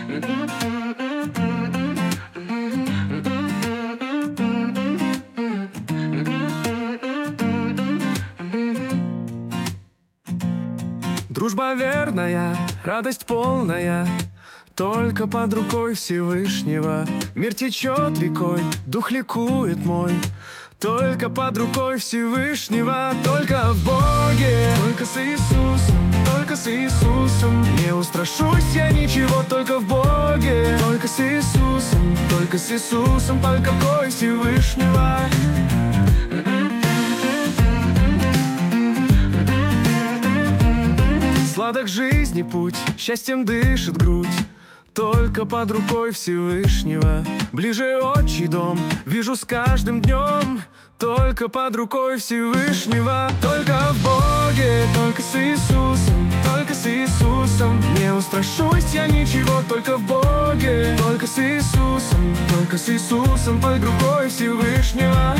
Дружба верная, радость полная, только под рукой Всевышнего. Мир течет рекой, дух ликует мой, только под рукой Всевышнего. Только в Боге, только с Иисусом, только с Иисусом. Не устрашусь я ничего, только в Боге, только с Иисусом, только с Иисусом, под рукой Всевышнего. Сладок жизни путь, счастьем дышит грудь, только под рукой Всевышнего. Ближе отчий дом, вижу с каждым днем, только под рукой Всевышнего. Только в Боге, только с Иисусом, только с Иисусом. Не устрашусь я ничего, только в Боге, только с Иисусом, только с Иисусом, под рукой Всевышнего.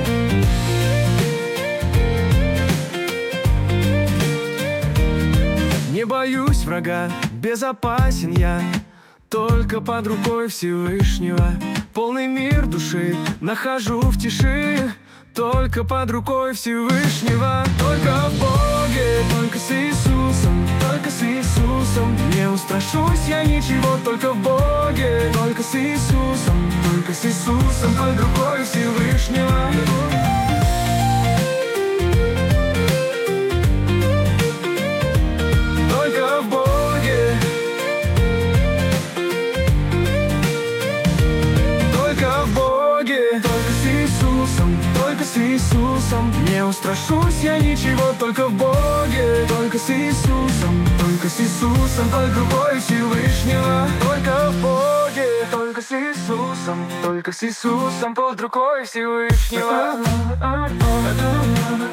Не боюсь врага, безопасен я, только под рукой Всевышнего. Полный мир души нахожу в тиши, только под рукой Всевышнего. Только в Боге, только с Иисусом, только с Иисусом. Не устрашусь я ничего, только в Боге, только с Иисусом, только с Иисусом, под рукой Всевышнего. Только с Иисусом. Не устрашусь я ничего, только в Боге, только с Иисусом, только с Иисусом, под рукой Всевышнего. Только в Боге, только с Иисусом, только с Иисусом, под рукой Всевышнего.